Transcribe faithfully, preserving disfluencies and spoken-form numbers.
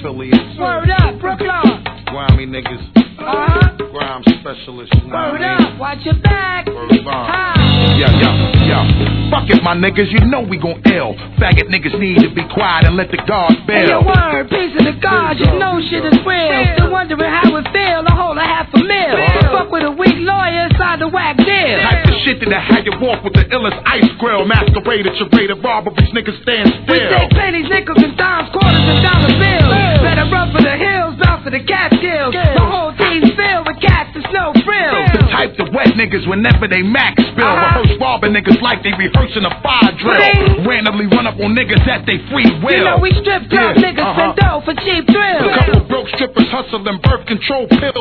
affiliates. Word up, Brooklyn. Grimy niggas. Uh-huh. Grime specialists. You know Word what I mean? up, watch your back. Word bomb. Hi. Yeah, yeah, yeah. Fuck it, my niggas, you know we gon' ill. Faggot niggas need to be quiet and let the guards Hey, your bail. word, piece of the guard, you know shit is real. Still wondering how it feel to hold a half a mil. Fuck with a weak lawyer inside the whack deal. Type of shit that I had you walk with the illest ice grill. Masquerade at your rate of robberies, niggas stand We still. take pennies, nickels, and dimes, quarters, and dollar bills. Better run for the hills, bound for the Catskills. My whole team's filled with cats and snow frills. The type to wet niggas whenever they max spill. Uh-huh. Rehearse robbing niggas like they rehearsing a fire drill. Bling. Randomly run up on niggas at they free will. You know we strip club Yeah, niggas uh-huh. spend dough for cheap thrills. A couple broke strippers hustling birth control pills.